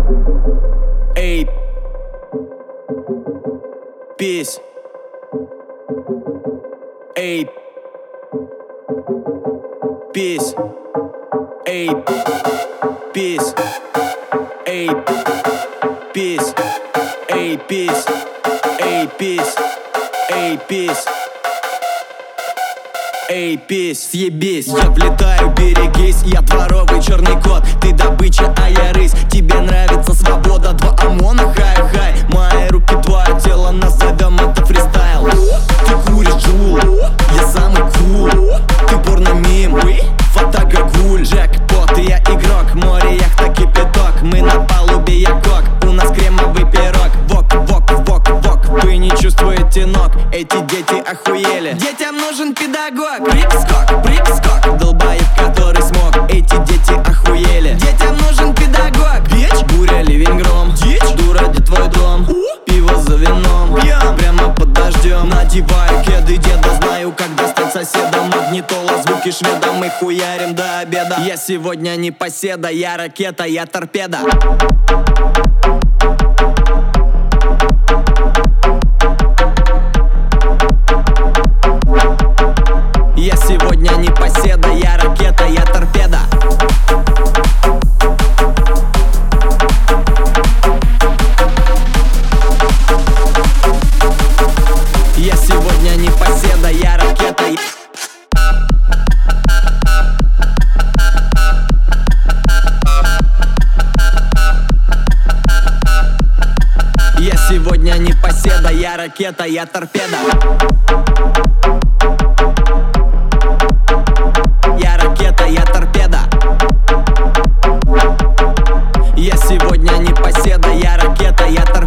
Эй, пись. Эй, пись. Эй, пись. Эй, пись. Эй, пись. Эй, пись. Эй, пись. Эй, пись, съебись. Я влетаю, берегись. Я дворовый черный кот. Ты добыча, а я рысь. Тебе нравится свобода, два ОМОНа, хай-хай. Мои руки, твое тело, назовем это фристайл. Ты куришь джул, я самый кул. Ты порно-мим, фотогагуль. Джекпот, я игрок, море, яхта, кипяток. Мы на палубе, я кок, у нас кремовый пирог. Вок, вок, вок, вок, вы не чувствуете ног. Эти дети охуели. Детям нужен педагог. Брик-скок, долбоеб, который смог. Эти дети охуели. Детям нужен педагог. Бич, буря, ливень, гром. Дичь, дура, где твой дом? Пиво за вином, прямо под дождем. Надеваю кеды деда, знаю, как достать соседа. Магнитола, звуки шведа, мы хуярим до обеда. Я сегодня не поседа, я ракета, я торпеда. Я сегодня не поседа, я ракета, я торпеда. Я сегодня не поседа, я ракета. Я сегодня не поседа, я ракета, я торпеда. Я ракета, я торпеда. Я сегодня не поседа, я ракета, я торпеда.